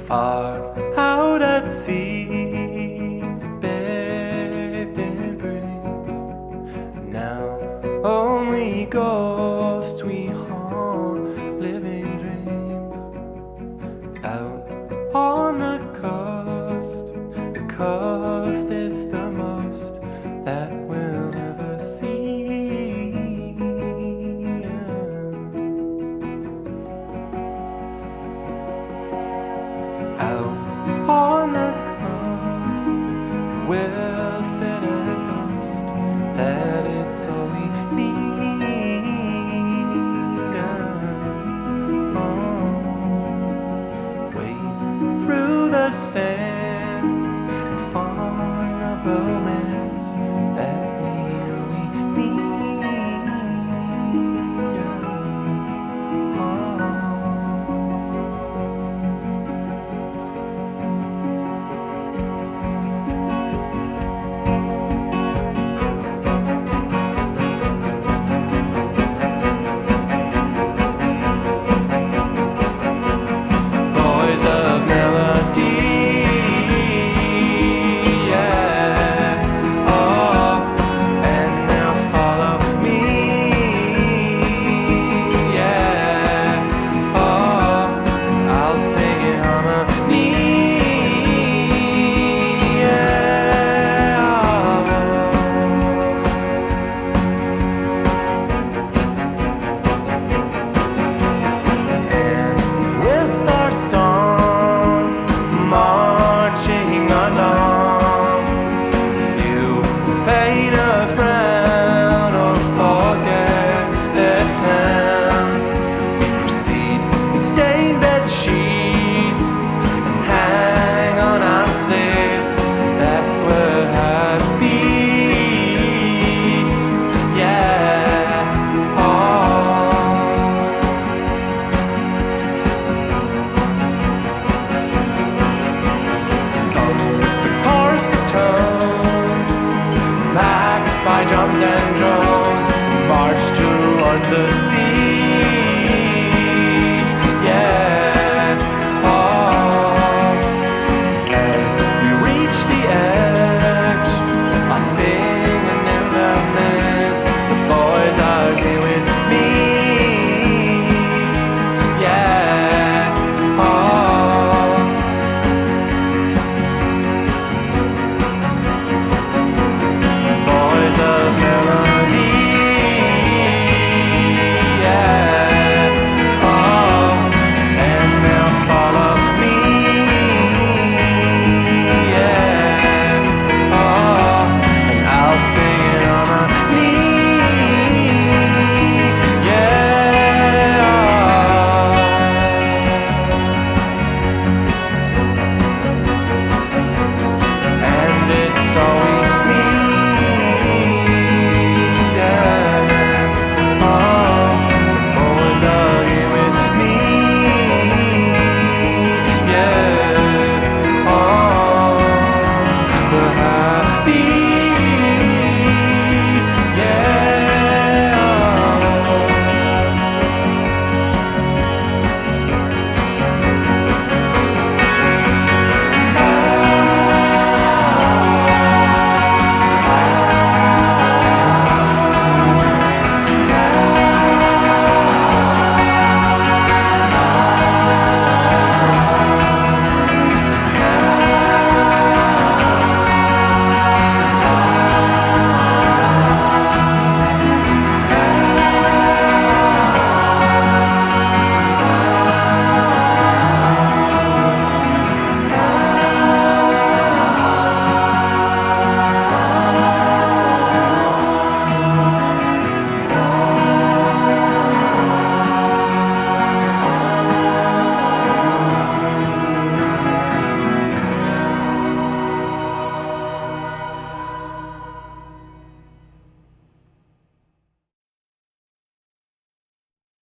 Far out at sea, bathed in breeze. Now only ghosts we haunt, living dreams. Out on the coast is the most that we'll ever see. Out on the coast, we'll sit and boast that it's all we need. Wade through the sand and find the romance that we know we need. Boys of melody, yeah. Oh, and now follow me, yeah. Oh, I'll sing in harmony, yeah. And with our song marching along, few feign a frown or forget their towns. We proceed in stained bed sheets and hang on our slates that were happy, yeah. Oh. Sung the chorus of tones, backed by drums and drones, march towards the sea.